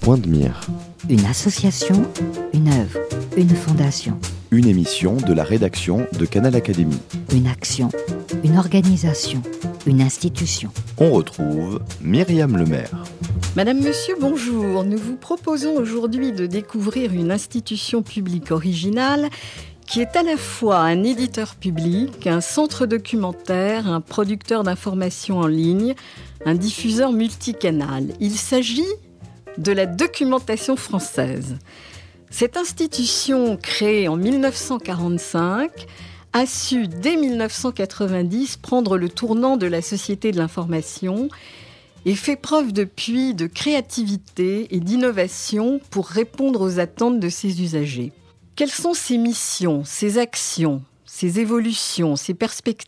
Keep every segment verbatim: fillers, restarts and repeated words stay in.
Point de mire. Une association, une œuvre, une fondation. Une émission de la rédaction de Canal Académie. Une action, une organisation, une institution. On retrouve Myriam Lemaire. Madame, Monsieur, bonjour. Nous vous proposons aujourd'hui de découvrir une institution publique originale qui est à la fois un éditeur public, un centre documentaire, un producteur d'informations en ligne, un diffuseur multicanal. Il s'agit de la documentation française. Cette institution, créée en dix-neuf cent quarante-cinq, a su, dès dix-neuf cent quatre-vingt-dix, prendre le tournant de la société de l'information et fait preuve depuis de créativité et d'innovation pour répondre aux attentes de ses usagers. Quelles sont ses missions, ses actions, ses évolutions, ses perspectives ?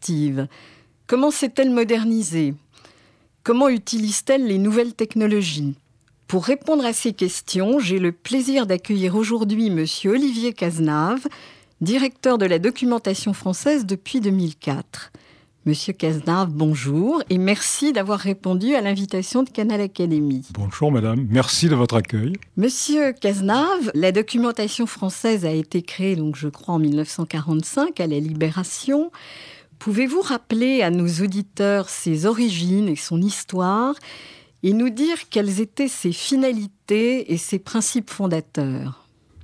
Comment s'est-elle modernisée ? Comment utilise-t-elle les nouvelles technologies ? Pour répondre à ces questions, j'ai le plaisir d'accueillir aujourd'hui Monsieur Olivier Cazenave, directeur de la documentation française depuis deux mille quatre. Monsieur Cazenave, bonjour et merci d'avoir répondu à l'invitation de Canal Académie. Bonjour madame, merci de votre accueil. Monsieur Cazenave, la documentation française a été créée, donc, je crois, en dix-neuf cent quarante-cinq, à la Libération. Pouvez-vous rappeler à nos auditeurs ses origines et son histoire et nous dire quelles étaient ses finalités et ses principes fondateurs ?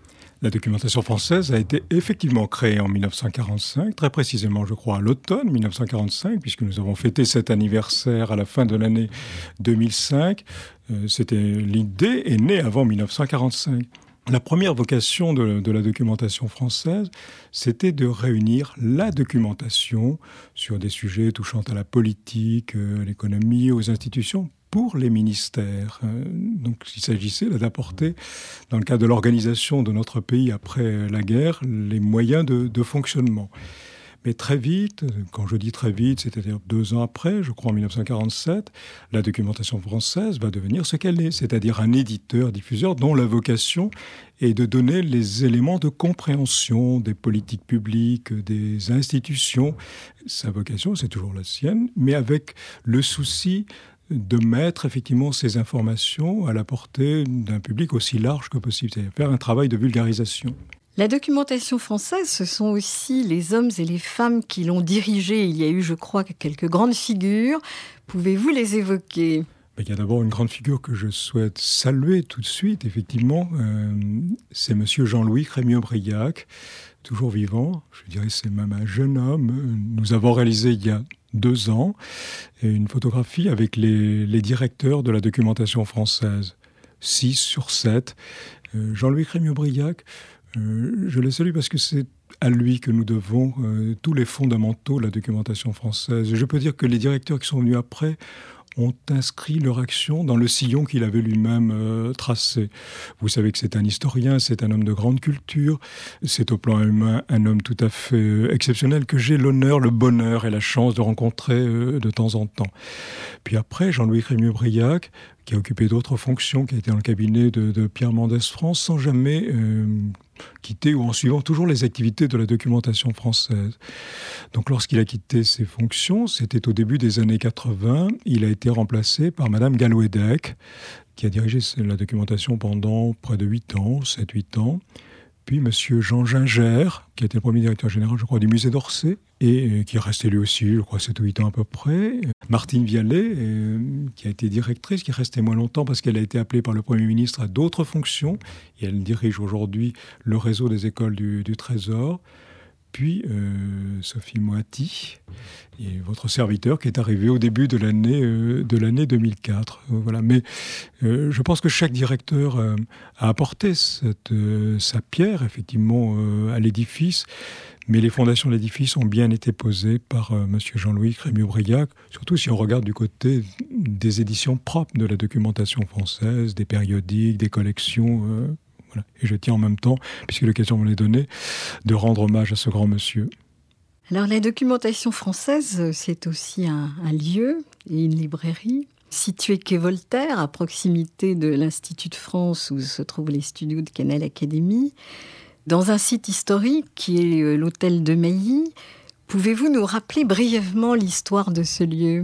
La documentation française a été effectivement créée en dix-neuf cent quarante-cinq, très précisément, je crois, à l'automne dix-neuf cent quarante-cinq, puisque nous avons fêté cet anniversaire à la fin de l'année deux mille cinq. Euh, c'était, l'idée est née avant dix-neuf cent quarante-cinq. La première vocation de, de la documentation française, c'était de réunir la documentation sur des sujets touchant à la politique, euh, l'économie, aux institutions, pour les ministères. Donc, il s'agissait d'apporter, dans le cadre de l'organisation de notre pays après la guerre, les moyens de, de fonctionnement. Mais très vite, quand je dis très vite, c'est-à-dire deux ans après, je crois en dix-neuf cent quarante-sept, la documentation française va devenir ce qu'elle est, c'est-à-dire un éditeur-diffuseur dont la vocation est de donner les éléments de compréhension des politiques publiques, des institutions. Sa vocation, c'est toujours la sienne, mais avec le souci de mettre effectivement ces informations à la portée d'un public aussi large que possible, c'est-à-dire faire un travail de vulgarisation. La documentation française, ce sont aussi les hommes et les femmes qui l'ont dirigée. Il y a eu, je crois, quelques grandes figures. Pouvez-vous les évoquer ? Il y a d'abord une grande figure que je souhaite saluer tout de suite, effectivement. Euh, c'est monsieur Jean-Louis Crémieux-Briac, toujours vivant. Je dirais c'est même un jeune homme. Nous avons réalisé il y a deux ans une photographie avec les, les directeurs de la documentation française. Six sur sept. Euh, Jean-Louis Crémieux-Briac, euh, je le salue parce que c'est à lui que nous devons euh, tous les fondamentaux de la documentation française. Et je peux dire que les directeurs qui sont venus après ont inscrit leur action dans le sillon qu'il avait lui-même euh, tracé. Vous savez que c'est un historien, c'est un homme de grande culture, c'est au plan humain un homme tout à fait euh, exceptionnel que j'ai l'honneur, le bonheur et la chance de rencontrer euh, de temps en temps. Puis après, Jean-Louis Crémieux-Briac, qui a occupé d'autres fonctions, qui a été dans le cabinet de, de Pierre Mendès France, sans jamais euh, quitter ou en suivant toujours les activités de la documentation française. Donc lorsqu'il a quitté ses fonctions, c'était au début des années quatre-vingts, il a été remplacé par Madame Gallouédec, qui a dirigé la documentation pendant près de huit ans, sept huit ans. Puis Monsieur Jean Gingère, qui était le premier directeur général, je crois, du musée d'Orsay, et qui est resté lui aussi, je crois, sept ou huit ans à peu près. Martine Vialet, euh, qui a été directrice, qui est restée moins longtemps parce qu'elle a été appelée par le Premier ministre à d'autres fonctions, et elle dirige aujourd'hui le réseau des écoles du, du Trésor. Puis euh, Sophie Moati, et votre serviteur qui est arrivé au début de l'année, euh, de l'année deux mille quatre. Euh, voilà. Mais euh, je pense que chaque directeur euh, a apporté cette, euh, sa pierre, effectivement, euh, à l'édifice. Mais les fondations de l'édifice ont bien été posées par euh, M. Jean-Louis Crémieux-Briac, surtout si on regarde du côté des éditions propres de la documentation française, des périodiques, des collections. Euh, Voilà. Et je tiens en même temps, puisque l'occasion me l'est donnée, de rendre hommage à ce grand monsieur. Alors la documentation française, c'est aussi un, un lieu et une librairie située quai Voltaire, à proximité de l'Institut de France où se trouvent les studios de Canal Académie, dans un site historique qui est l'hôtel de Mailly. Pouvez-vous nous rappeler brièvement l'histoire de ce lieu ?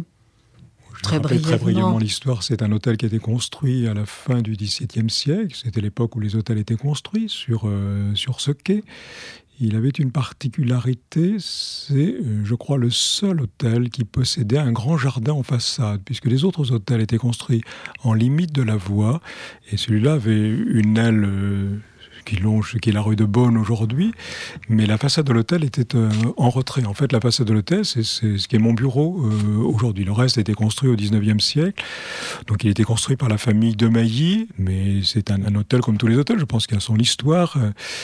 Je très rappelle brièvement. très brièvement l'histoire. C'est un hôtel qui a été construit à la fin du dix-septième siècle. C'était l'époque où les hôtels étaient construits sur, euh, sur ce quai. Il avait une particularité, c'est, euh, je crois, le seul hôtel qui possédait un grand jardin en façade, puisque les autres hôtels étaient construits en limite de la voie, et celui-là avait une aile euh, qui longe, qui est la rue de Beaune aujourd'hui, mais la façade de l'hôtel était euh, en retrait. En fait, la façade de l'hôtel, c'est, c'est ce qui est mon bureau euh, aujourd'hui. Le reste a été construit au dix-neuvième siècle, donc il a été construit par la famille de Mailly, mais c'est un, un hôtel comme tous les hôtels, je pense qu'il a son histoire.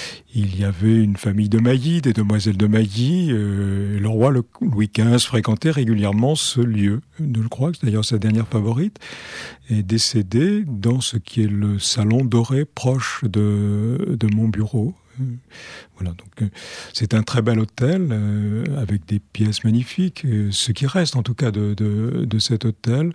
Il y avait une famille de Mailly, des demoiselles de Mailly. Euh, le roi le, Louis quinze fréquentait régulièrement ce lieu. Je crois que c'est d'ailleurs sa dernière favorite, est décédée dans ce qui est le salon doré proche de, de mon bureau. Voilà, donc euh, c'est un très bel hôtel euh, avec des pièces magnifiques. Euh, ce qui reste en tout cas de, de, de cet hôtel,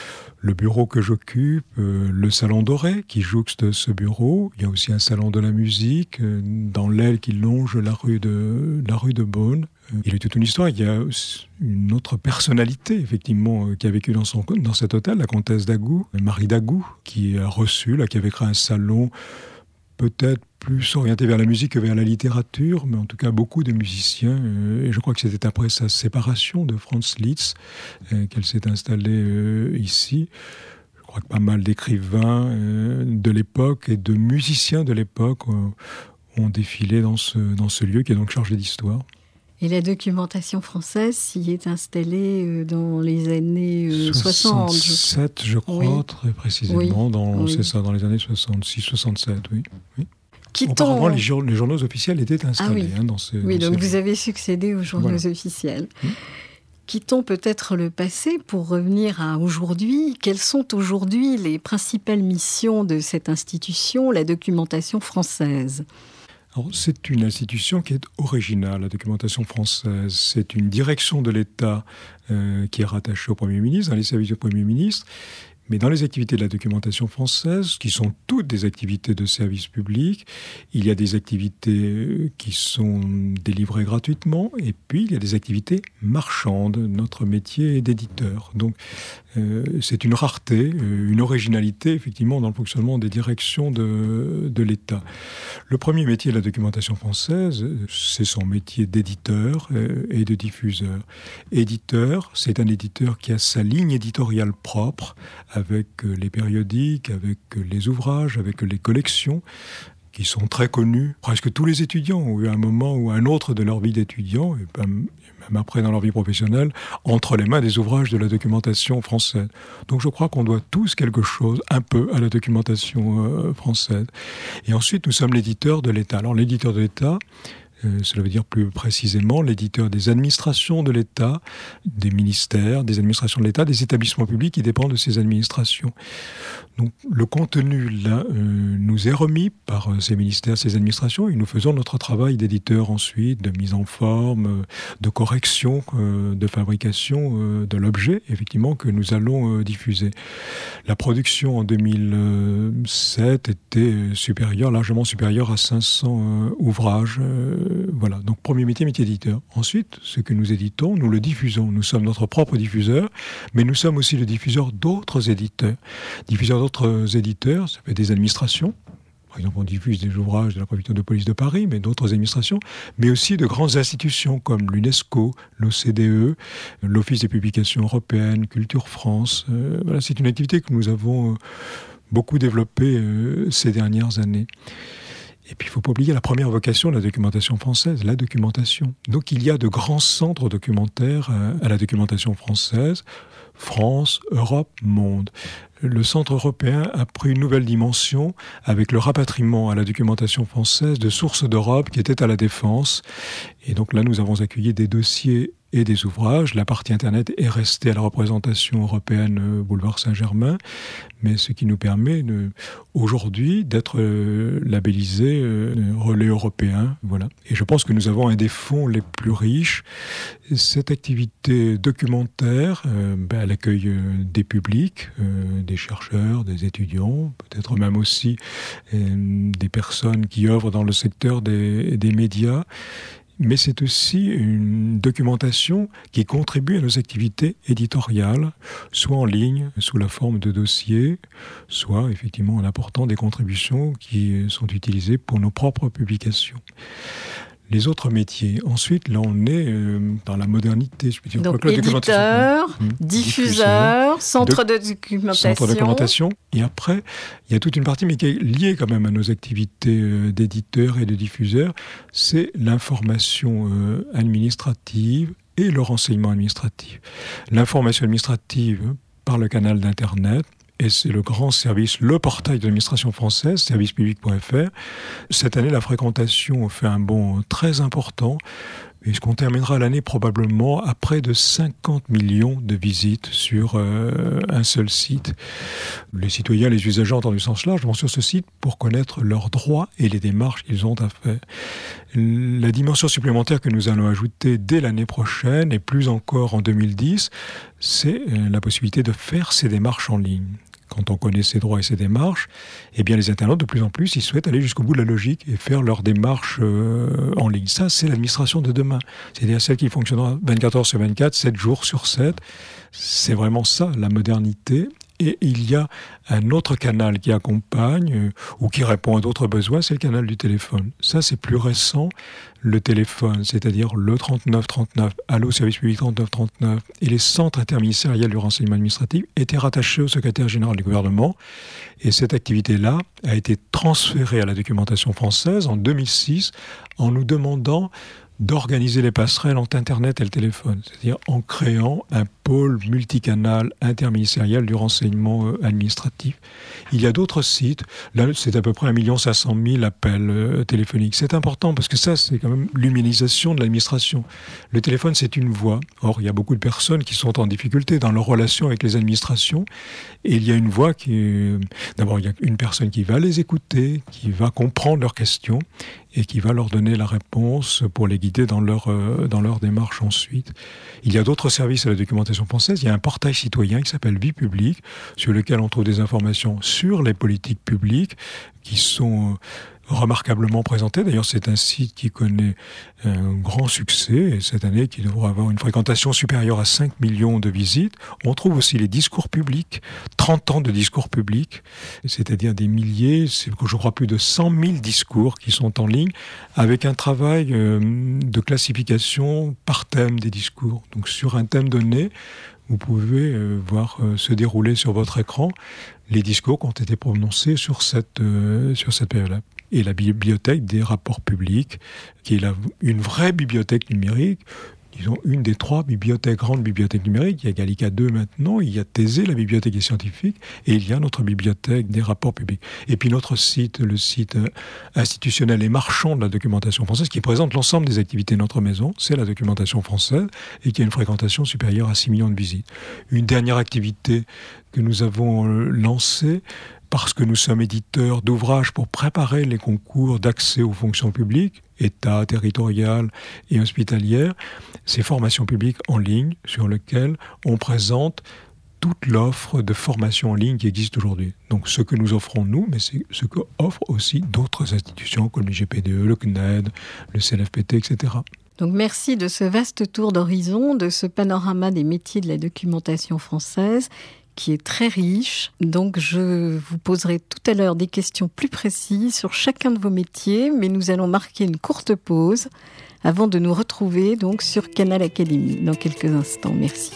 le bureau que j'occupe, euh, le salon doré qui jouxte ce bureau. Il y a aussi un salon de la musique euh, dans l'aile qui longe la rue de, la rue de Beaune. Euh, il y a toute une histoire. Il y a une autre personnalité, effectivement, euh, qui a vécu dans, son, dans cet hôtel, la comtesse d'Agoult, Marie d'Agoult, qui a reçu, là, qui avait créé un salon peut-être plus orienté vers la musique que vers la littérature, mais en tout cas beaucoup de musiciens. Euh, et je crois que c'était après sa séparation de Franz Liszt euh, qu'elle s'est installée euh, ici. Je crois que pas mal d'écrivains euh, de l'époque et de musiciens de l'époque euh, ont défilé dans ce, dans ce lieu qui est donc chargé d'histoire. Et la documentation française s'y est installée dans les années soixante. soixante-sept, je crois, oui. Très précisément. Oui. Dans, oui. C'est ça, dans les années soixante-six soixante-sept, oui. oui. Auparavant, les, jour, les journaux officiels étaient installés. Ah oui, hein, dans ces, oui dans donc ces... vous avez succédé aux journaux voilà. officiels. Hum. Quittons peut-être le passé pour revenir à aujourd'hui. Quelles sont aujourd'hui les principales missions de cette institution, la documentation française ? Alors, c'est une institution qui est originale, la documentation française. C'est une direction de l'État euh, qui est rattachée au Premier ministre, dans les services du Premier ministre. Mais dans les activités de la documentation française, qui sont toutes des activités de service public, il y a des activités qui sont délivrées gratuitement, et puis il y a des activités marchandes. Notre métier est d'éditeur. Donc euh, c'est une rareté, une originalité, effectivement, dans le fonctionnement des directions de, de l'État. Le premier métier de la documentation française, c'est son métier d'éditeur et de diffuseur. Éditeur, c'est un éditeur qui a sa ligne éditoriale propre, avec les périodiques, avec les ouvrages, avec les collections, qui sont très connus. Presque tous les étudiants ont eu un moment ou un autre de leur vie d'étudiant, et même après dans leur vie professionnelle, entre les mains des ouvrages de la documentation française. Donc je crois qu'on doit tous quelque chose, un peu, à la documentation euh, française. Et ensuite, nous sommes l'éditeur de l'État. Alors l'éditeur de l'État, Euh, cela veut dire plus précisément l'éditeur des administrations de l'État, des ministères, des administrations de l'État, des établissements publics qui dépendent de ces administrations. Donc le contenu là euh, nous est remis par euh, ces ministères, ces administrations, et nous faisons notre travail d'éditeur ensuite, de mise en forme, euh, de correction, euh, de fabrication euh, de l'objet, effectivement, que nous allons euh, diffuser. La production en deux mille sept était supérieure, largement supérieure à cinq cents euh, ouvrages. Euh, Voilà, donc premier métier, métier éditeur. Ensuite, ce que nous éditons, nous le diffusons. Nous sommes notre propre diffuseur, mais nous sommes aussi le diffuseur d'autres éditeurs. Diffuseur d'autres éditeurs, ça fait des administrations. Par exemple, on diffuse des ouvrages de la préfecture de police de Paris, mais d'autres administrations, mais aussi de grandes institutions comme l'UNESCO, l'O C D E, l'Office des publications européennes, Culture France. Euh, voilà, c'est une activité que nous avons beaucoup développée euh, ces dernières années. Et puis, il ne faut pas oublier la première vocation de la documentation française, la documentation. Donc, il y a de grands centres documentaires à la documentation française, France, Europe, monde. Le centre européen a pris une nouvelle dimension avec le rapatriement à la documentation française de sources d'Europe qui étaient à la Défense. Et donc là, nous avons accueilli des dossiers et des ouvrages. La partie Internet est restée à la représentation européenne euh, boulevard Saint-Germain, mais ce qui nous permet de, aujourd'hui d'être euh, labellisé euh, relais européen. Voilà. Et je pense que nous avons un des fonds les plus riches. Cette activité documentaire, euh, ben, elle accueille euh, des publics, euh, des chercheurs, des étudiants, peut-être même aussi euh, des personnes qui œuvrent dans le secteur des, des médias. mais c'est aussi une documentation qui contribue à nos activités éditoriales, soit en ligne, sous la forme de dossiers, soit effectivement en apportant des contributions qui sont utilisées pour nos propres publications. Les autres métiers. Ensuite, là, on est euh, dans la modernité. Je peux dire. Donc, éditeur, mmh. diffuseur, centre de, de documentation. Centre de documentation. Et après, il y a toute une partie, mais qui est liée quand même à nos activités euh, d'éditeur et de diffuseur. C'est l'information euh, administrative et le renseignement administratif. L'information administrative par le canal d'Internet. Et c'est le grand service, le portail de l'administration française, service public point f r. Cette année, la fréquentation fait un bond très important, puisqu'on terminera l'année probablement à près de cinquante millions de visites sur euh, un seul site. Les citoyens, les usagers en du sens large vont sur ce site pour connaître leurs droits et les démarches qu'ils ont à faire. La dimension supplémentaire que nous allons ajouter dès l'année prochaine, et plus encore en deux mille dix, c'est la possibilité de faire ces démarches en ligne. Quand on connaît ses droits et ses démarches, eh bien les internautes, de plus en plus, ils souhaitent aller jusqu'au bout de la logique et faire leurs démarches euh, en ligne. Ça, c'est l'administration de demain. C'est-à-dire celle qui fonctionnera vingt-quatre heures sur vingt-quatre, sept jours sur sept. C'est vraiment ça, la modernité. Et il y a un autre canal qui accompagne euh, ou qui répond à d'autres besoins, c'est le canal du téléphone. Ça, c'est plus récent. Le téléphone, c'est-à-dire le trente-neuf trente-neuf, Allô Service Public trente-neuf trente-neuf, et les centres interministériels du renseignement administratif étaient rattachés au secrétaire général du gouvernement. Et cette activité-là a été transférée à la documentation française en deux mille six en nous demandant d'organiser les passerelles entre Internet et le téléphone, c'est-à-dire en créant un pôle multicanal interministériel du renseignement administratif. Il y a d'autres sites, là c'est à peu près un million cinq cent mille appels euh, téléphoniques. C'est important parce que ça c'est quand même l'humanisation de l'administration. Le téléphone c'est une voix, or il y a beaucoup de personnes qui sont en difficulté dans leur relation avec les administrations, et il y a une voix qui est... D'abord il y a une personne qui va les écouter, qui va comprendre leurs questions, et qui va leur donner la réponse pour les guider dans leur, euh, dans leur démarche ensuite. Il y a d'autres services à la documentation française. Il y a un portail citoyen qui s'appelle Vie publique, sur lequel on trouve des informations sur les politiques publiques qui sont remarquablement présentées. D'ailleurs, c'est un site qui connaît un grand succès, et cette année, qui devra avoir une fréquentation supérieure à cinq millions de visites. On trouve aussi les discours publics, trente ans de discours publics, c'est-à-dire des milliers, c'est, je crois plus de cent mille discours qui sont en ligne, avec un travail de classification par thème des discours. Donc sur un thème donné, vous pouvez euh, voir euh, se dérouler sur votre écran les discours qui ont été prononcés sur cette, euh, sur cette période-là. Et la bibliothèque des rapports publics, qui est la, une vraie bibliothèque numérique, disons une des trois bibliothèques, grandes bibliothèques numériques. Il y a Gallica deux maintenant, il y a Thésée, la bibliothèque des scientifiques, et il y a notre bibliothèque des rapports publics. Et puis notre site, le site institutionnel et marchand de la documentation française, qui présente l'ensemble des activités de notre maison, c'est la documentation française, et qui a une fréquentation supérieure à six millions de visites. Une dernière activité que nous avons lancée, parce que nous sommes éditeurs d'ouvrages pour préparer les concours d'accès aux fonctions publiques, État, territoriales et hospitalières, ces formations publiques en ligne sur lesquelles on présente toute l'offre de formation en ligne qui existe aujourd'hui. Donc ce que nous offrons nous, mais c'est ce que offrent aussi d'autres institutions comme le G P D E, le C N E D, le C N F P T, et cetera. Donc merci de ce vaste tour d'horizon, de ce panorama des métiers de la documentation française, qui est très riche. Donc je vous poserai tout à l'heure des questions plus précises sur chacun de vos métiers, mais nous allons marquer une courte pause avant de nous retrouver donc sur Canal Académie dans quelques instants. Merci.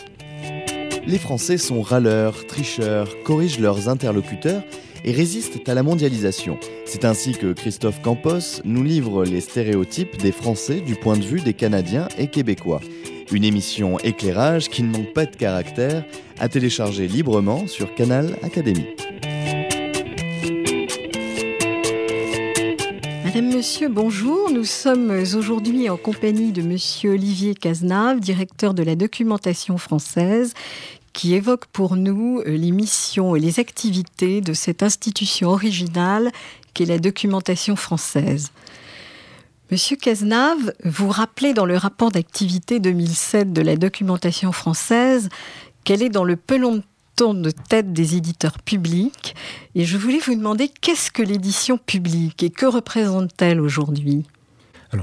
Les Français sont râleurs, tricheurs, corrigent leurs interlocuteurs et résistent à la mondialisation. C'est ainsi que Christophe Campos nous livre les stéréotypes des Français du point de vue des Canadiens et Québécois. Une émission éclairage qui ne manque pas de caractère, à télécharger librement sur Canal Académie. Madame, Monsieur, bonjour. Nous sommes aujourd'hui en compagnie de Monsieur Olivier Cazenave, directeur de la documentation française, qui évoque pour nous les missions et les activités de cette institution originale qu'est la documentation française. Monsieur Cazenave, vous rappelez dans le rapport d'activité deux mille sept de la documentation française qu'elle est dans le peloton de tête des éditeurs publics. Et je voulais vous demander, qu'est-ce que l'édition publique et que représente-t-elle aujourd'hui ? Alors,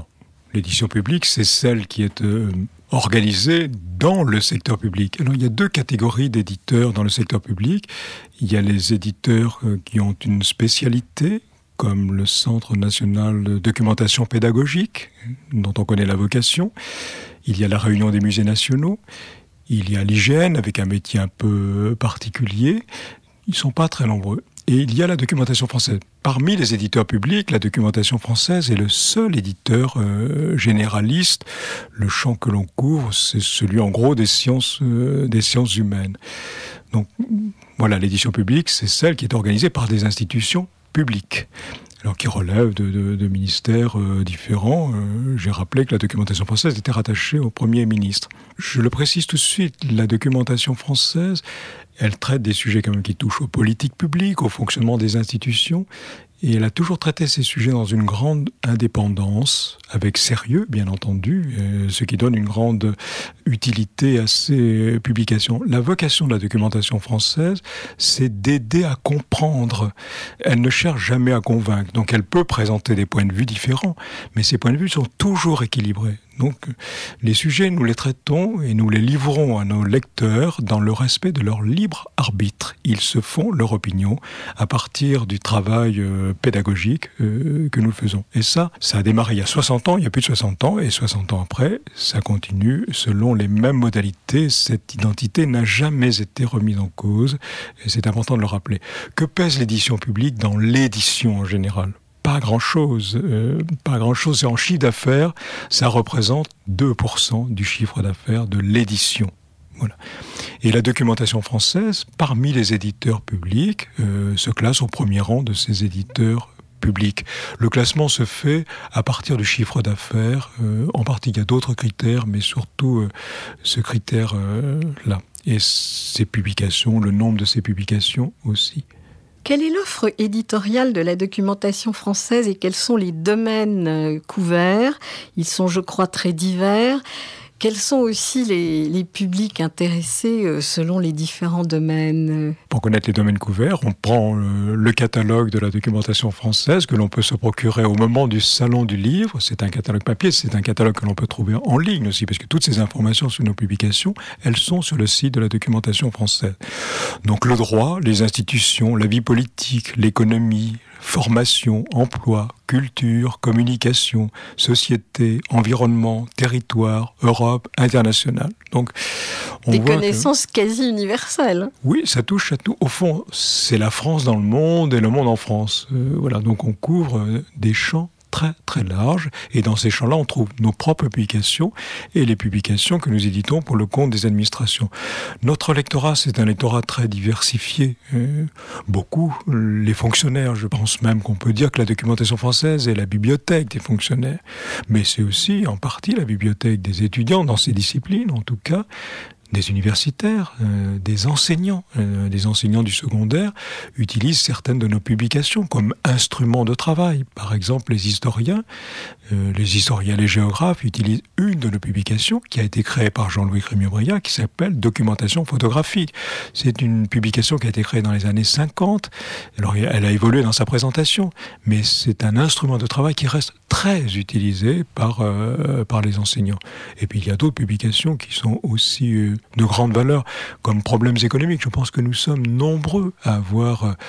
L'édition publique, c'est celle qui est euh, organisée dans le secteur public. Alors, il y a deux catégories d'éditeurs dans le secteur public. Il y a les éditeurs euh, qui ont une spécialité, comme le Centre national de documentation pédagogique, dont on connaît la vocation. Il y a la Réunion des musées nationaux. Il y a l'I G N, avec un métier un peu particulier. Ils ne sont pas très nombreux. Et il y a la documentation française. Parmi les éditeurs publics, la documentation française est le seul éditeur euh, généraliste. Le champ que l'on couvre, c'est celui en gros des sciences, euh, des sciences humaines. Donc voilà, l'édition publique, c'est celle qui est organisée par des institutions publiques, alors qui relèvent de, de, de ministères euh, différents. Euh, j'ai rappelé que la documentation française était rattachée au Premier ministre. Je le précise tout de suite, la documentation française, elle traite des sujets quand même qui touchent aux politiques publiques, au fonctionnement des institutions, et elle a toujours traité ces sujets dans une grande indépendance, avec sérieux, bien entendu, euh, ce qui donne une grande utilité à ces publications. La vocation de la documentation française, c'est d'aider à comprendre. Elle ne cherche jamais à convaincre, donc elle peut présenter des points de vue différents, mais ces points de vue sont toujours équilibrés. Donc, les sujets, nous les traitons et nous les livrons à nos lecteurs dans le respect de leur libre arbitre. Ils se font leur opinion à partir du travail euh, pédagogique euh, que nous faisons. Et ça, ça a démarré il y a soixante ans, il y a plus de soixante ans, et soixante ans après, ça continue selon les mêmes modalités. Cette identité n'a jamais été remise en cause, et c'est important de le rappeler. Que pèse l'édition publique dans l'édition en général ? Pas grand-chose, euh, pas grand-chose. Et en chiffre d'affaires, ça représente deux pour cent du chiffre d'affaires de l'édition. Voilà. Et la documentation française, parmi les éditeurs publics, euh, se classe au premier rang de ces éditeurs publics. Le classement se fait à partir du chiffre d'affaires. Euh, en partie, il y a d'autres critères, mais surtout euh, ce critère-là. Euh, Et ces publications, le nombre de ces publications aussi. Quelle est l'offre éditoriale de la documentation française et quels sont les domaines couverts ? Ils sont, je crois, très divers. Quels sont aussi les, les publics intéressés selon les différents domaines ? Pour connaître les domaines couverts, on prend euh, le catalogue de la documentation française que l'on peut se procurer au moment du salon du livre. C'est un catalogue papier, c'est un catalogue que l'on peut trouver en ligne aussi, parce que toutes ces informations sur nos publications, elles sont sur le site de la documentation française. Donc le droit, les institutions, la vie politique, l'économie, formation, emploi, culture, communication, société, environnement, territoire, Europe, international. Donc, on Des voit connaissances que... quasi universelles. Oui, ça touche à tout. Au fond, c'est la France dans le monde et le monde en France. Euh, voilà, donc on couvre euh, des champs très très large, et dans ces champs-là, on trouve nos propres publications et les publications que nous éditons pour le compte des administrations. Notre lectorat, c'est un lectorat très diversifié. Euh, beaucoup, les fonctionnaires, je pense même qu'on peut dire que la documentation française est la bibliothèque des fonctionnaires, mais c'est aussi en partie la bibliothèque des étudiants dans ces disciplines, en tout cas, des universitaires, euh, des enseignants, euh, des enseignants du secondaire utilisent certaines de nos publications comme instruments de travail. Par exemple, les historiens, euh, les historiens, les géographes utilisent une de nos publications qui a été créée par Jean-Louis Crémieux-Briac, qui s'appelle Documentation photographique. C'est une publication qui a été créée dans les années cinquante. Alors, elle a évolué dans sa présentation, mais c'est un instrument de travail qui reste très utilisé par, euh, par les enseignants. Et puis, il y a d'autres publications qui sont aussi euh, de grande valeur, comme Problèmes économiques. Je pense que nous sommes nombreux à avoir euh,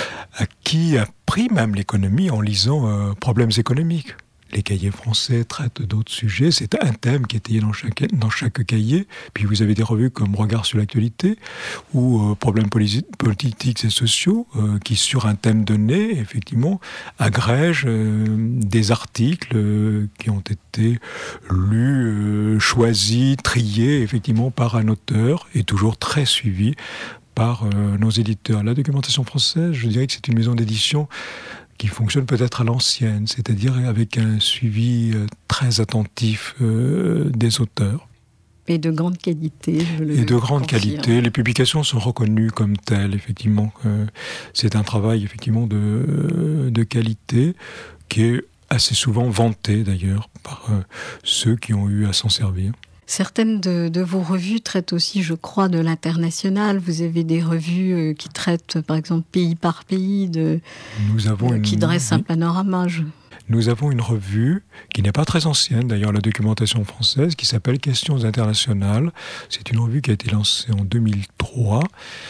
acquis, appris même l'économie en lisant euh, Problèmes économiques. Les cahiers français traitent d'autres sujets. C'est un thème qui est lié dans chaque, dans chaque cahier. Puis vous avez des revues comme Regard sur l'actualité ou euh, Problèmes politi- politiques et sociaux euh, qui, sur un thème donné, effectivement, agrègent euh, des articles euh, qui ont été lus, euh, choisis, triés, effectivement, par un auteur et toujours très suivis par euh, nos éditeurs. La documentation française, je dirais que c'est une maison d'édition qui fonctionne peut-être à l'ancienne, c'est-à-dire avec un suivi euh, très attentif euh, des auteurs. Et de grande qualité, je le Et de grande confirme. qualité. Les publications sont reconnues comme telles, effectivement. Euh, c'est un travail, effectivement, de, de qualité qui est assez souvent vanté, d'ailleurs, par euh, ceux qui ont eu à s'en servir. Certaines de, de vos revues traitent aussi, je crois, de l'international. Vous avez des revues euh, qui traitent, par exemple, pays par pays, de, Nous avons euh, une... qui dressent un panorama. Je... nous avons une revue qui n'est pas très ancienne, d'ailleurs, la documentation française, qui s'appelle Questions internationales. C'est une revue qui a été lancée en deux mille trois,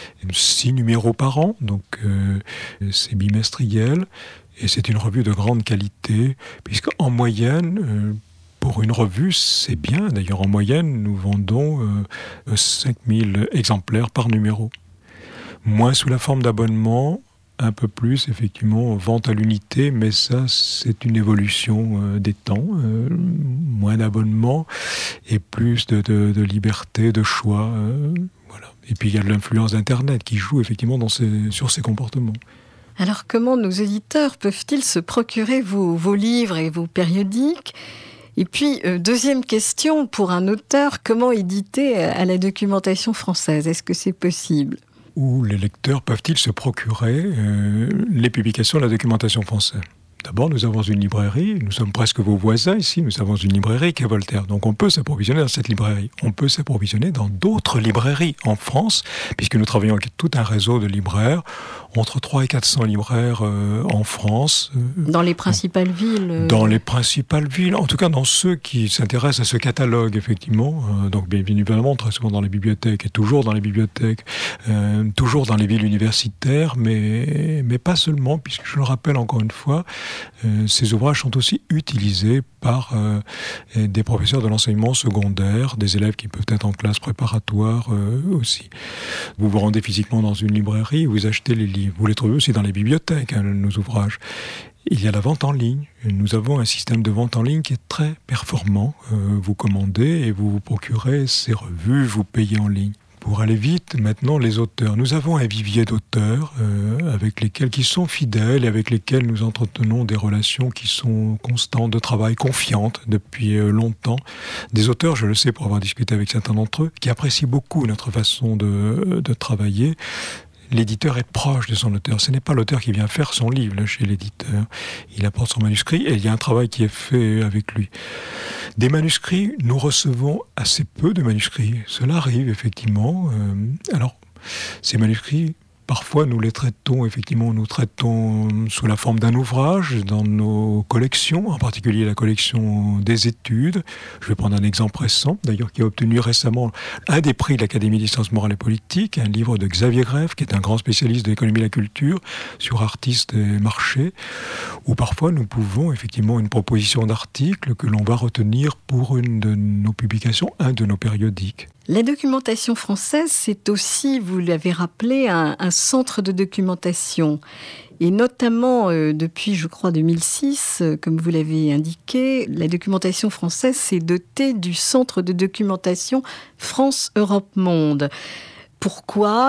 six numéros par an, donc euh, c'est bimestriel, et c'est une revue de grande qualité, puisqu'en moyenne, euh, pour une revue, c'est bien. D'ailleurs, en moyenne, nous vendons euh, cinq mille exemplaires par numéro. Moins sous la forme d'abonnement, un peu plus, effectivement, vente à l'unité, mais ça, c'est une évolution euh, des temps. Euh, moins d'abonnement et plus de, de, de liberté, de choix. Euh, voilà. Et puis, il y a de l'influence d'Internet qui joue, effectivement, dans ces, sur ces comportements. Alors, comment nos éditeurs peuvent-ils se procurer vos, vos livres et vos périodiques ? Et puis, euh, deuxième question, pour un auteur, comment éditer à la documentation française ? Est-ce que c'est possible ? Où les lecteurs peuvent-ils se procurer euh, les publications de la documentation française ? D'abord, nous avons une librairie, nous sommes presque vos voisins ici, nous avons une librairie qui est Voltaire. Donc on peut s'approvisionner dans cette librairie. On peut s'approvisionner dans d'autres librairies en France, puisque nous travaillons avec tout un réseau de libraires, entre trois cents et quatre cents libraires euh, en France. Euh, dans les principales dans, villes euh... Dans les principales villes, en tout cas dans ceux qui s'intéressent à ce catalogue, effectivement. Euh, donc bien évidemment, très souvent dans les bibliothèques, et toujours dans les bibliothèques, euh, toujours dans les villes universitaires, mais, mais pas seulement, puisque je le rappelle encore une fois, Euh, ces ouvrages sont aussi utilisés par euh, des professeurs de l'enseignement secondaire, des élèves qui peuvent être en classe préparatoire euh, aussi. Vous vous rendez physiquement dans une librairie, vous achetez les livres. Vous les trouvez aussi dans les bibliothèques, hein, nos ouvrages. Il y a la vente en ligne. Nous avons un système de vente en ligne qui est très performant. Euh, vous commandez et vous vous procurez ces revues, vous payez en ligne. Pour aller vite, maintenant, les auteurs. Nous avons un vivier d'auteurs euh, avec lesquels qui sont fidèles et avec lesquels nous entretenons des relations qui sont constantes, de travail, confiantes depuis euh, longtemps. Des auteurs, je le sais pour avoir discuté avec certains d'entre eux, qui apprécient beaucoup notre façon de, de travailler. L'éditeur est proche de son auteur. Ce n'est pas l'auteur qui vient faire son livre là, chez l'éditeur. Il apporte son manuscrit et il y a un travail qui est fait avec lui. Des manuscrits, nous recevons assez peu de manuscrits. Cela arrive effectivement. Euh, alors, ces manuscrits, parfois nous les traitons, effectivement, nous traitons sous la forme d'un ouvrage dans nos collections, en particulier la collection des études. Je vais prendre un exemple récent, d'ailleurs, qui a obtenu récemment un des prix de l'Académie des sciences morales et politiques, un livre de Xavier Greff, qui est un grand spécialiste de l'économie de la culture, sur artistes et marchés, où parfois nous pouvons, effectivement, une proposition d'article que l'on va retenir pour une de nos publications, un de nos périodiques. La documentation française, c'est aussi, vous l'avez rappelé, un, un centre de documentation. Et notamment, euh, depuis, je crois, deux mille six, euh, comme vous l'avez indiqué, la documentation française s'est dotée du centre de documentation France-Europe-Monde. Pourquoi ?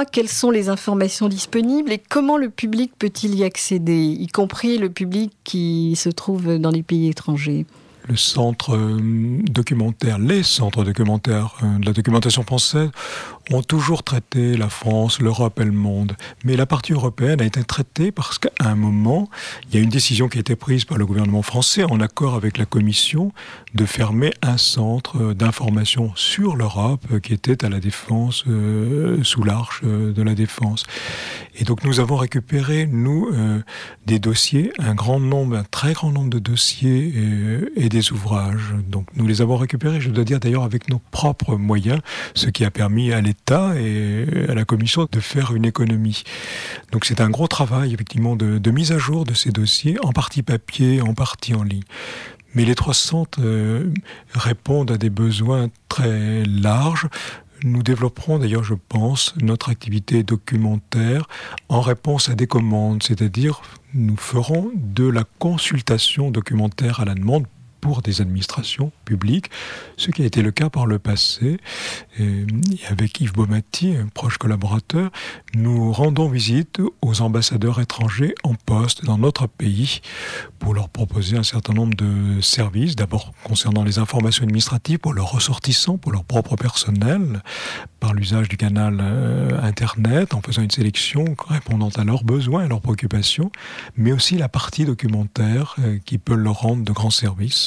Quelles sont les informations disponibles et comment le public peut-il y accéder, y compris le public qui se trouve dans les pays étrangers ? Le centre euh, documentaire, les centres documentaires euh, de la documentation française ont toujours traité la France, l'Europe et le monde. Mais la partie européenne a été traitée parce qu'à un moment, il y a une décision qui a été prise par le gouvernement français en accord avec la Commission de fermer un centre d'information sur l'Europe qui était à la Défense, euh, sous l'Arche de la Défense. Et donc nous avons récupéré, nous, euh, des dossiers, un grand nombre, un très grand nombre de dossiers euh, et des ouvrages. Donc nous les avons récupérés, je dois dire d'ailleurs avec nos propres moyens, ce qui a permis à l'État et à la Commission de faire une économie. Donc c'est un gros travail effectivement de, de mise à jour de ces dossiers, en partie papier, en partie en ligne. Mais les trois centres euh, répondent à des besoins très larges. Nous développerons d'ailleurs, je pense, notre activité documentaire en réponse à des commandes, c'est-à-dire nous ferons de la consultation documentaire à la demande pour des administrations publiques, ce qui a été le cas par le passé. Et avec Yves Baumati, un proche collaborateur, nous rendons visite aux ambassadeurs étrangers en poste dans notre pays pour leur proposer un certain nombre de services, d'abord concernant les informations administratives pour leurs ressortissants, pour leur propre personnel, par l'usage du canal euh, Internet, en faisant une sélection répondant à leurs besoins et leurs préoccupations, mais aussi la partie documentaire euh, qui peut leur rendre de grands services.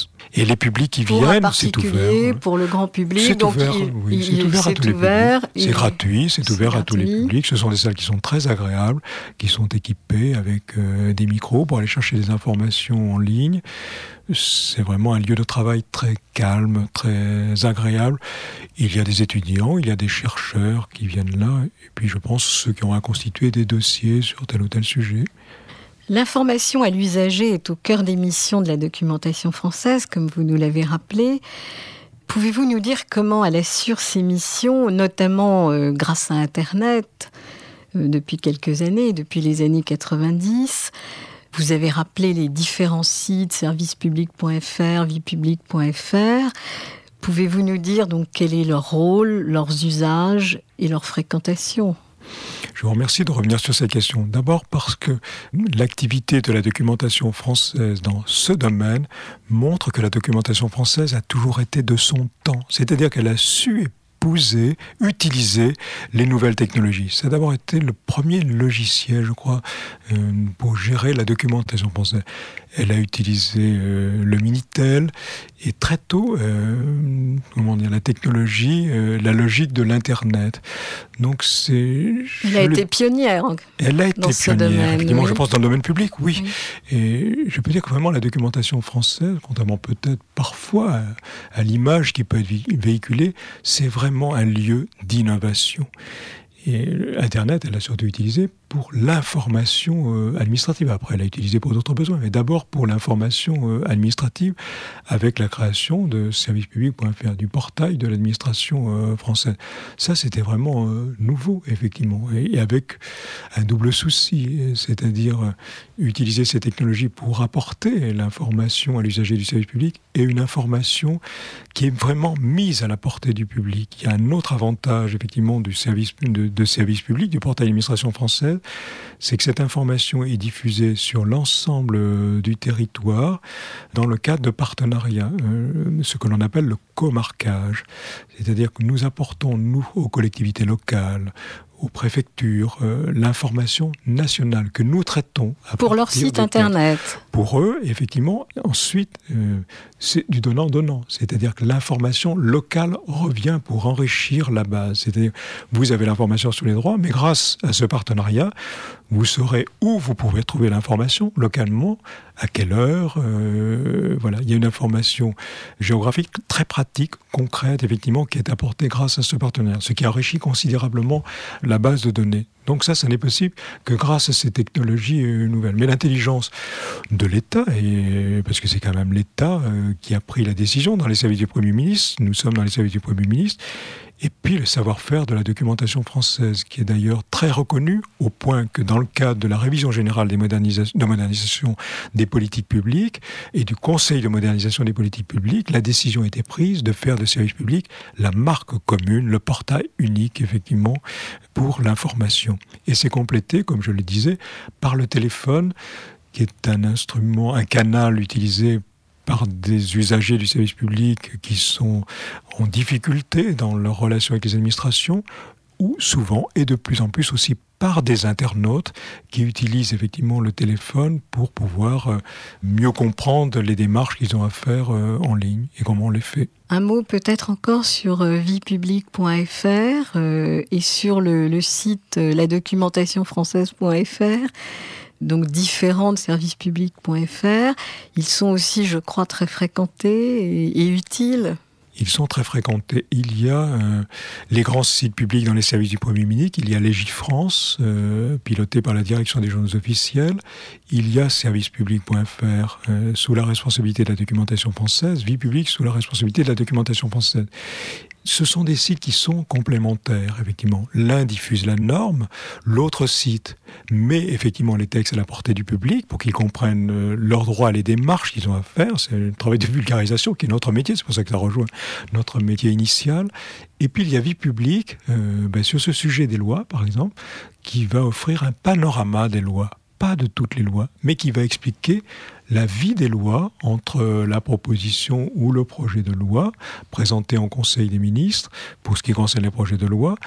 tous. Et les publics qui pour viennent, un c'est ouvert. Pour le grand public, c'est donc ouvert, il, oui, il, c'est ouvert à tous ouvert, les publics. C'est gratuit, c'est, c'est ouvert gratuit. à tous les publics. Ce sont des salles qui sont très agréables, qui sont équipées avec euh, des micros pour aller chercher des informations en ligne. C'est vraiment un lieu de travail très calme, très agréable. Il y a des étudiants, il y a des chercheurs qui viennent là, et puis je pense ceux qui ont à constituer des dossiers sur tel ou tel sujet. L'information à l'usager est au cœur des missions de la documentation française, comme vous nous l'avez rappelé. Pouvez-vous nous dire comment elle assure ses missions, notamment euh, grâce à Internet, euh, depuis quelques années, depuis les années quatre-vingt-dix ? Vous avez rappelé les différents sites, service public point f r, vie publique point f r. Pouvez-vous nous dire donc quel est leur rôle, leurs usages et leur fréquentation ? Je vous remercie de revenir sur cette question. D'abord parce que l'activité de la documentation française dans ce domaine montre que la documentation française a toujours été de son temps. C'est-à-dire qu'elle a su épouser, utiliser les nouvelles technologies. Ça a d'abord été le premier logiciel, je crois, euh, pour gérer la documentation française. Elle a utilisé euh, le Minitel et très tôt, euh, comment dire, la technologie, euh, la logique de l'Internet. Donc c'est. Elle a été pionnière. Elle a été dans pionnière. Ce domaine, effectivement, oui. Je pense dans le domaine public, oui. oui. Et je peux dire que vraiment la documentation française, contrairement peut-être parfois à, à l'image qui peut être véhiculée, c'est vraiment un lieu d'innovation. Et Internet, elle l'a surtout utilisé pour l'information euh, administrative. Après, elle l'a utilisé pour d'autres besoins, mais d'abord pour l'information euh, administrative, avec la création de service public point f r, du portail de l'administration euh, française. Ça, c'était vraiment euh, nouveau, effectivement, et, et avec un double souci, c'est-à-dire euh, utiliser ces technologies pour apporter l'information à l'usager du service public et une information qui est vraiment mise à la portée du public. Il y a un autre avantage, effectivement, du service, de, de service public, du portail de l'administration française, c'est que cette information est diffusée sur l'ensemble du territoire dans le cadre de partenariats, euh, ce que l'on appelle le comarquage. C'est-à-dire que nous apportons, nous, aux collectivités locales, aux préfectures, euh, l'information nationale que nous traitons. À pour leur site internet. Pour eux, effectivement, ensuite, euh, c'est du donnant-donnant. C'est-à-dire que l'information locale revient pour enrichir la base. C'est-à-dire, vous avez l'information sur les droits, mais grâce à ce partenariat, vous saurez où vous pouvez trouver l'information localement, à quelle heure. Euh, voilà, il y a une information géographique très pratique, concrète, effectivement, qui est apportée grâce à ce partenariat, ce qui enrichit considérablement la base de données. Donc ça, ça n'est possible que grâce à ces technologies euh, nouvelles. Mais l'intelligence de l'État, et, parce que c'est quand même l'État euh, qui a pris la décision dans les services du Premier ministre, nous sommes dans les services du Premier ministre, et puis le savoir-faire de la documentation française, qui est d'ailleurs très reconnu, au point que dans le cadre de la révision générale des modernisa- de modernisation des politiques publiques et du Conseil de modernisation des politiques publiques, la décision a été prise de faire de service public la marque commune, le portail unique, effectivement, pour l'information. Et c'est complété, comme je le disais, par le téléphone, qui est un instrument, un canal utilisé par des usagers du service public qui sont en difficulté dans leur relation avec les administrations, ou souvent, et de plus en plus aussi par des internautes qui utilisent effectivement le téléphone pour pouvoir mieux comprendre les démarches qu'ils ont à faire en ligne et comment on les fait. Un mot peut-être encore sur euh, vie publique point f r euh, et sur le, le site euh, la documentation française point f r. Donc différents de service public point f r. Ils sont aussi, je crois, très fréquentés et, et utiles. Ils sont très fréquentés. Il y a euh, les grands sites publics dans les services du Premier ministre. Il y a Légifrance, euh, piloté par la direction des journaux officiels. Il y a service public point f r, euh, sous la responsabilité de la documentation française. Vie publique, sous la responsabilité de la documentation française. Ce sont des sites qui sont complémentaires, effectivement. L'un diffuse la norme, l'autre cite met effectivement les textes à la portée du public pour qu'ils comprennent euh, leurs droits et les démarches qu'ils ont à faire. C'est le travail de vulgarisation qui est notre métier, c'est pour ça que ça rejoint notre métier initial. Et puis il y a Vie publique, euh, ben, sur ce sujet des lois, par exemple, qui va offrir un panorama des lois. Pas de toutes les lois, mais qui va expliquer la vie des lois entre la proposition ou le projet de loi présenté en Conseil des ministres pour ce qui concerne les projets de loi,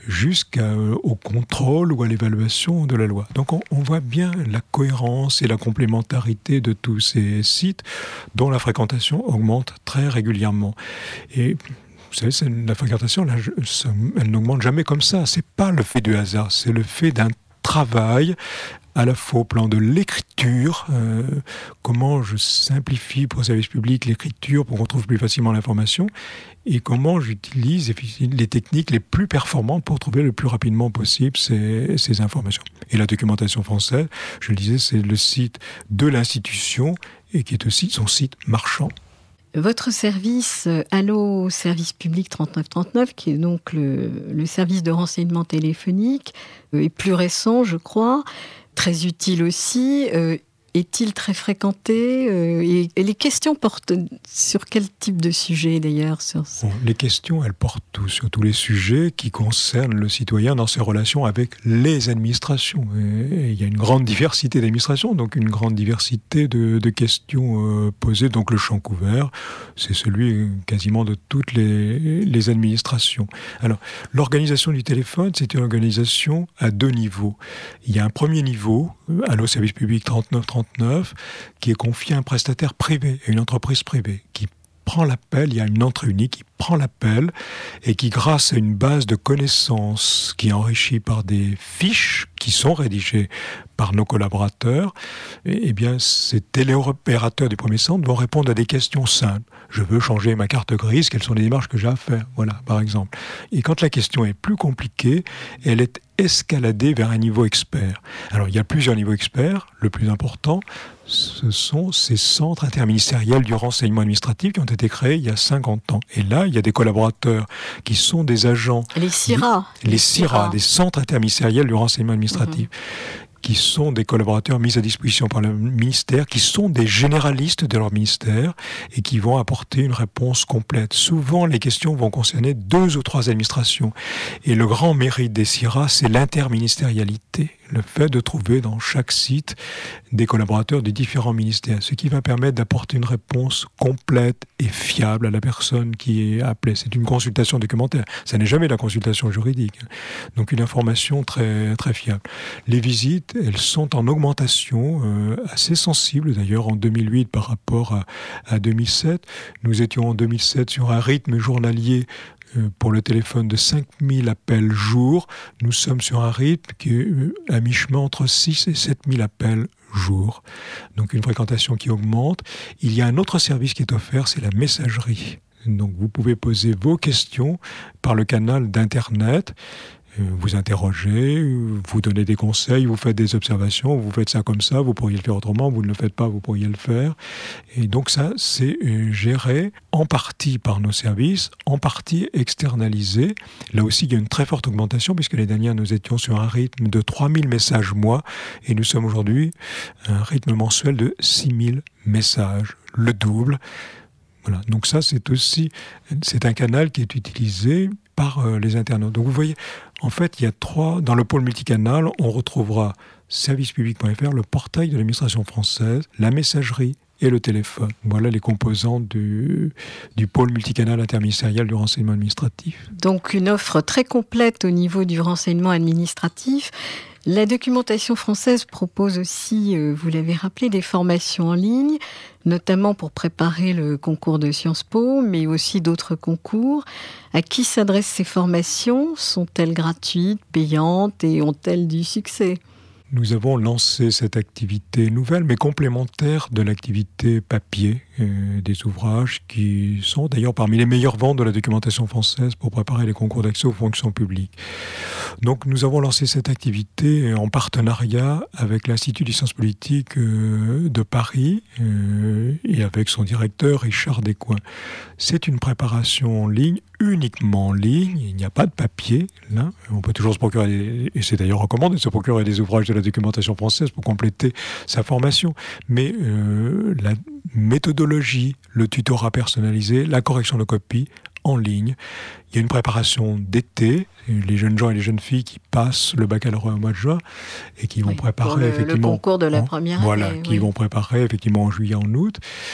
jusqu'au contrôle ou à l'évaluation de la loi. Donc on, on voit bien la cohérence et la complémentarité de tous ces sites dont la fréquentation augmente très régulièrement. Et vous savez, c'est, la fréquentation, là, je, ça, elle n'augmente jamais comme ça. C'est pas le fait du hasard, c'est le fait d'un travail à la fois au plan de l'écriture, euh, comment je simplifie pour le service public l'écriture pour qu'on trouve plus facilement l'information, et comment j'utilise les techniques les plus performantes pour trouver le plus rapidement possible ces, ces informations. Et la documentation française, je le disais, c'est le site de l'institution et qui est aussi son site marchand. Votre service Allo Service Public trente-neuf trente-neuf, qui est donc le, le service de renseignement téléphonique, est plus récent, je crois, très utile aussi. Euh, est-il très fréquenté euh, et, et les questions portent sur quel type de sujet d'ailleurs sur ce... bon, les questions, elles portent tout, sur tous les sujets qui concernent le citoyen dans ses relations avec les administrations. Et, et il y a une grande diversité d'administrations, donc une grande diversité de, de questions euh, posées. Donc le champ couvert, c'est celui euh, quasiment de toutes les, les administrations. Alors, l'organisation du téléphone, c'est une organisation à deux niveaux. Il y a un premier niveau, euh, Allo Service Public trente-neuf trente-neuf, qui est confié à un prestataire privé, à une entreprise privée, qui prend l'appel, il y a une entrée unique, qui prend l'appel et qui, grâce à une base de connaissances qui est enrichie par des fiches qui sont rédigées par nos collaborateurs, et, et bien ces téléopérateurs du premier centre vont répondre à des questions simples. Je veux changer ma carte grise, quelles sont les démarches que j'ai à faire? Voilà, par exemple. Et quand la question est plus compliquée, elle est escaladée vers un niveau expert. Alors, il y a plusieurs niveaux experts. Le plus important, ce sont ces centres interministériels du renseignement administratif qui ont été créés il y a cinquante ans. Et là, il y a des collaborateurs qui sont des agents... Les C I R A. Les, les C I R A, des centres interministériels du renseignement administratif. Mmh. Qui sont des collaborateurs mis à disposition par le ministère, qui sont des généralistes de leur ministère et qui vont apporter une réponse complète. Souvent, les questions vont concerner deux ou trois administrations. Et le grand mérite des C I R A, c'est l'interministérialité. Le fait de trouver dans chaque site des collaborateurs de différents ministères, ce qui va permettre d'apporter une réponse complète et fiable à la personne qui est appelée. C'est une consultation documentaire. Ça n'est jamais la consultation juridique. Donc une information très, très fiable. Les visites, elles sont en augmentation, euh, assez sensible d'ailleurs en deux mille huit par rapport à, à deux mille sept. Nous étions en deux mille sept sur un rythme journalier pour le téléphone de cinq mille appels jour. Nous sommes sur un rythme qui est à mi-chemin entre six et sept mille appels jour. Donc une fréquentation qui augmente. Il y a un autre service qui est offert, c'est la messagerie. Donc vous pouvez poser vos questions par le canal d'Internet. Vous interrogez, vous donnez des conseils, vous faites des observations, vous faites ça comme ça, vous pourriez le faire autrement, vous ne le faites pas, vous pourriez le faire. Et donc ça, c'est géré en partie par nos services, en partie externalisé. Là aussi, il y a une très forte augmentation, puisque l'année dernière, nous étions sur un rythme de trois mille messages mois, et nous sommes aujourd'hui à un rythme mensuel de six mille messages, le double. Voilà. Donc ça, c'est aussi c'est un canal qui est utilisé par euh, les internautes. Donc vous voyez, en fait, il y a trois... Dans le pôle multicanal, on retrouvera service public point f r, le portail de l'administration française, la messagerie et le téléphone. Voilà les composants du, du pôle multicanal interministériel du renseignement administratif. Donc une offre très complète au niveau du renseignement administratif. La documentation française propose aussi, euh, vous l'avez rappelé, des formations en ligne, notamment pour préparer le concours de Sciences Po, mais aussi d'autres concours. À qui s'adressent ces formations? Sont-elles gratuites, payantes et ont-elles du succès? Nous avons lancé cette activité nouvelle, mais complémentaire de l'activité papier, euh, des ouvrages qui sont d'ailleurs parmi les meilleures ventes de la documentation française pour préparer les concours d'accès aux fonctions publiques. Donc nous avons lancé cette activité en partenariat avec l'Institut des sciences politiques euh, de Paris euh, et avec son directeur Richard Descoings. C'est une préparation en ligne, uniquement en ligne, il n'y a pas de papier, là. On peut toujours se procurer, des, et c'est d'ailleurs recommandé de se procurer des ouvrages de la documentation française pour compléter sa formation, mais euh, la méthodologie, le tutorat personnalisé, la correction de copie en ligne. Il y a une préparation d'été, les jeunes gens et les jeunes filles qui passent le baccalauréat au mois de juin et qui vont oui, préparer le, effectivement le concours de la première voilà, année. qui oui. vont préparer effectivement en juillet, en août.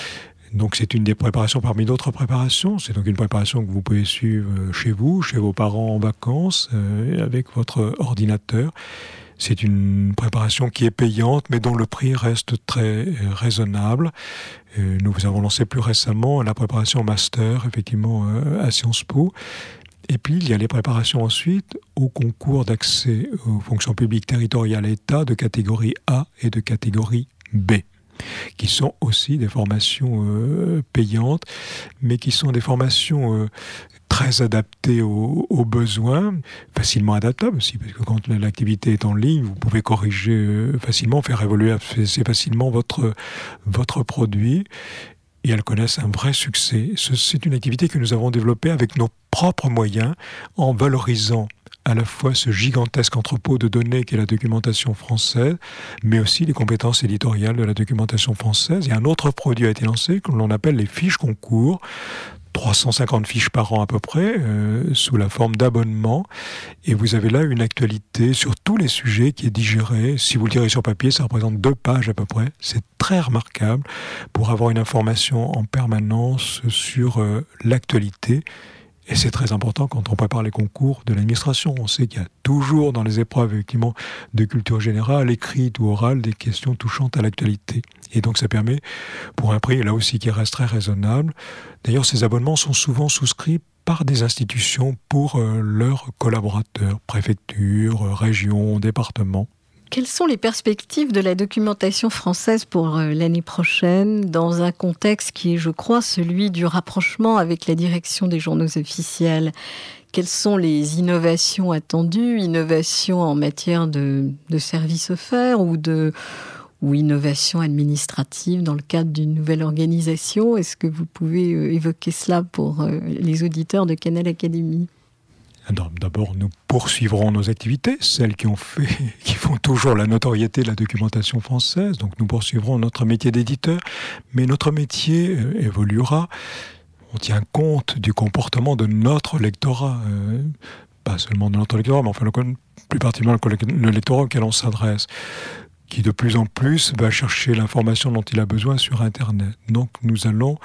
Donc c'est une des préparations parmi d'autres préparations. C'est donc une préparation que vous pouvez suivre chez vous, chez vos parents en vacances, euh, avec votre ordinateur. C'est une préparation qui est payante, mais dont le prix reste très raisonnable. Euh, nous avons lancé plus récemment la préparation master, effectivement, euh, à Sciences Po. Et puis, il y a les préparations ensuite au concours d'accès aux fonctions publiques territoriales État de catégorie A et de catégorie B, qui sont aussi des formations euh, payantes, mais qui sont des formations euh, très adaptées aux, aux besoins, facilement adaptables aussi, parce que quand l'activité est en ligne, vous pouvez corriger euh, facilement, faire évoluer assez facilement votre, votre produit. Et elles connaissent un vrai succès. C'est une activité que nous avons développée avec nos propres moyens, en valorisant à la fois ce gigantesque entrepôt de données qu'est la documentation française, mais aussi les compétences éditoriales de la documentation française. Et un autre produit a été lancé, que l'on appelle les fiches concours, trois cent cinquante fiches par an à peu près, euh, sous la forme d'abonnement. Et vous avez là une actualité sur tous les sujets qui est digérée. Si vous le tirez sur papier, ça représente deux pages à peu près. C'est très remarquable pour avoir une information en permanence sur euh, l'actualité. Et c'est très important quand on prépare les concours de l'administration. On sait qu'il y a toujours dans les épreuves effectivement de culture générale, écrite ou orale, des questions touchant à l'actualité. Et donc ça permet, pour un prix là aussi qui reste très raisonnable, d'ailleurs ces abonnements sont souvent souscrits par des institutions pour euh, leurs collaborateurs, préfectures, euh, régions, départements. Quelles sont les perspectives de la documentation française pour l'année prochaine, dans un contexte qui est, je crois, celui du rapprochement avec la direction des journaux officiels ? Quelles sont les innovations attendues, innovations en matière de, de services offerts ou, de, ou innovations administratives dans le cadre d'une nouvelle organisation ? Est-ce que vous pouvez évoquer cela pour les auditeurs de Canal Académie ? D'abord, nous poursuivrons nos activités, celles qui ont fait, qui font toujours la notoriété de la documentation française. Donc, nous poursuivrons notre métier d'éditeur, mais notre métier euh, évoluera. On tient compte du comportement de notre lectorat, euh, pas seulement de notre lectorat, mais enfin le, plus particulièrement le lectorat auquel on s'adresse, qui de plus en plus va chercher l'information dont il a besoin sur Internet. Donc, nous allons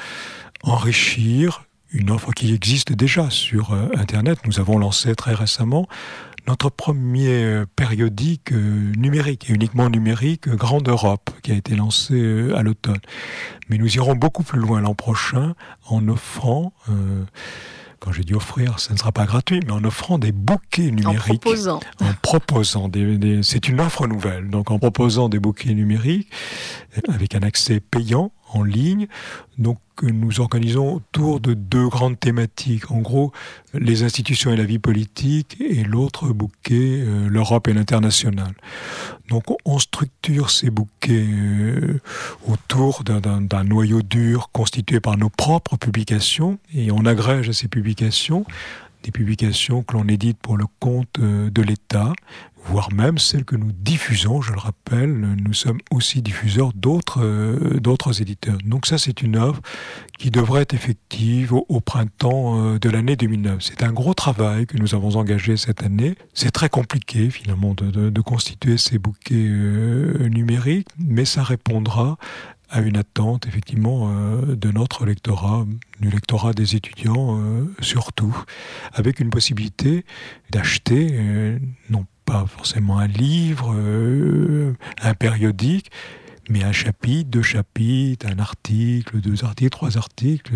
enrichir une offre qui existe déjà sur euh, Internet. Nous avons lancé très récemment notre premier euh, périodique euh, numérique, et uniquement numérique, euh, Grande Europe, qui a été lancé euh, à l'automne. Mais nous irons beaucoup plus loin l'an prochain en offrant, euh, quand j'ai dit offrir, ça ne sera pas gratuit, mais en offrant des bouquets numériques. En proposant. En proposant. Des, des, c'est une offre nouvelle. Donc en proposant des bouquets numériques, avec un accès payant, en ligne. Donc nous organisons autour de deux grandes thématiques. En gros, les institutions et la vie politique, et l'autre bouquet, euh, l'Europe et l'international. Donc on structure ces bouquets euh, autour d'un, d'un, d'un noyau dur constitué par nos propres publications, et on agrège à ces publications des publications que l'on édite pour le compte euh, de l'État, voire même celles que nous diffusons. Je le rappelle, nous sommes aussi diffuseurs d'autres, euh, d'autres éditeurs. Donc ça, c'est une œuvre qui devrait être effective au, au printemps euh, de l'année deux mille neuf. C'est un gros travail que nous avons engagé cette année. C'est très compliqué, finalement, de, de, de constituer ces bouquets euh, numériques, mais ça répondra à une attente, effectivement, euh, de notre lectorat, du lectorat des étudiants, euh, surtout, avec une possibilité d'acheter, euh, non pas forcément un livre, euh, un périodique, mais un chapitre, deux chapitres, un article, deux articles, trois articles.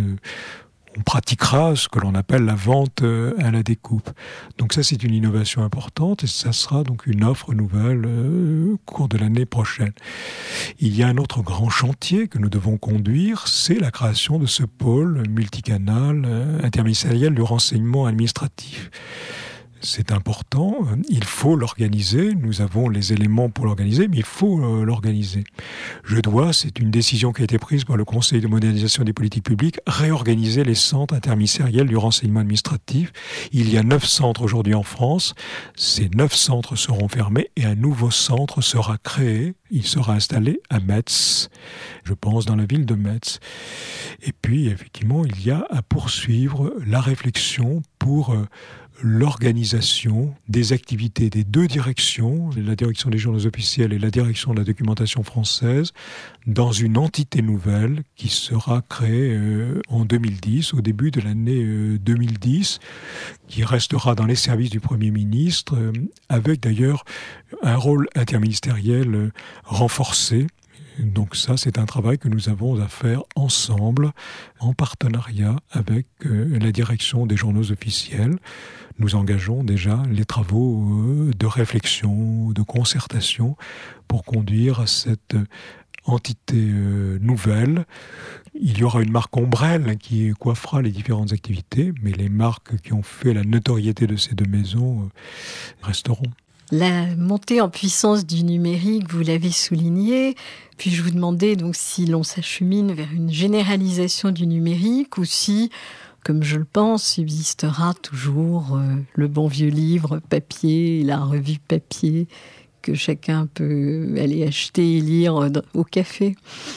On pratiquera ce que l'on appelle la vente à la découpe. Donc ça, c'est une innovation importante, et ça sera donc une offre nouvelle euh, au cours de l'année prochaine. Il y a un autre grand chantier que nous devons conduire, c'est la création de ce pôle multicanal euh, interministériel du renseignement administratif. C'est important, il faut l'organiser, nous avons les éléments pour l'organiser, mais il faut euh, l'organiser. Je dois, c'est une décision qui a été prise par le Conseil de modernisation des politiques publiques, réorganiser les centres interministériels du renseignement administratif. Il y a neuf centres aujourd'hui en France, ces neuf centres seront fermés et un nouveau centre sera créé, il sera installé à Metz, je pense dans la ville de Metz. Et puis, effectivement, il y a à poursuivre la réflexion pour... Euh, l'organisation des activités des deux directions, la direction des journaux officiels et la direction de la documentation française, dans une entité nouvelle qui sera créée euh, en deux mille dix, au début de l'année euh, deux mille dix, qui restera dans les services du Premier ministre, euh, avec d'ailleurs un rôle interministériel euh, renforcé. Donc ça, c'est un travail que nous avons à faire ensemble, en partenariat avec euh, la direction des journaux officiels. Nous engageons déjà les travaux euh, de réflexion, de concertation, pour conduire à cette entité euh, nouvelle. Il y aura une marque ombrelle qui coiffera les différentes activités, mais les marques qui ont fait la notoriété de ces deux maisons euh, resteront. La montée en puissance du numérique, vous l'avez souligné. Puis-je vous demander donc si l'on s'achemine vers une généralisation du numérique ou si, comme je le pense, subsistera toujours euh, le bon vieux livre papier, la revue papier que chacun peut aller acheter et lire au café.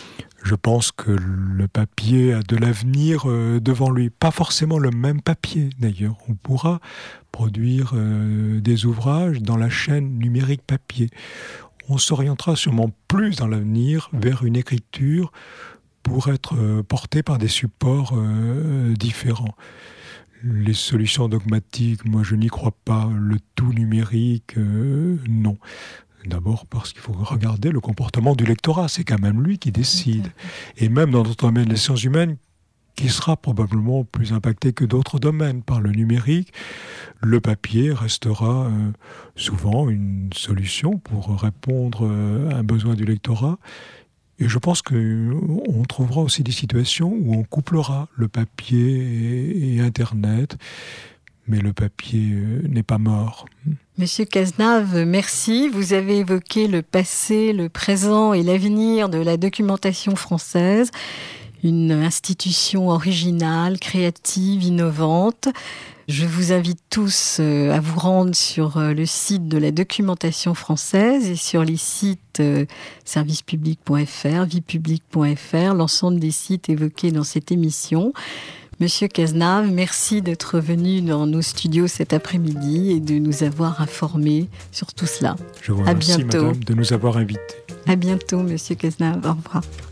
Je pense que le papier a de l'avenir euh, devant lui. Pas forcément le même papier, d'ailleurs. On pourra produire euh, des ouvrages dans la chaîne numérique papier. On s'orientera sûrement plus dans l'avenir vers une écriture pour être euh, portée par des supports euh, différents. Les solutions dogmatiques, moi je n'y crois pas. Le tout numérique, euh, non. D'abord parce qu'il faut regarder le comportement du lectorat, c'est quand même lui qui décide. Et même dans d'autres domaines des sciences humaines, qui sera probablement plus impacté que d'autres domaines par le numérique, le papier restera euh, souvent une solution pour répondre euh, à un besoin du lectorat. Et je pense qu'on trouvera aussi des situations où on couplera le papier et, et Internet, mais le papier euh, n'est pas mort. Monsieur Cazenave, merci. Vous avez évoqué le passé, le présent et l'avenir de la documentation française. Une institution originale, créative, innovante. Je vous invite tous à vous rendre sur le site de la documentation française et sur les sites service public point f r, vie publique point f r, l'ensemble des sites évoqués dans cette émission. Monsieur Cazenave, merci d'être venu dans nos studios cet après-midi et de nous avoir informés sur tout cela. Je vous remercie, madame, de nous avoir invités. À bientôt, monsieur Cazenave. Au revoir.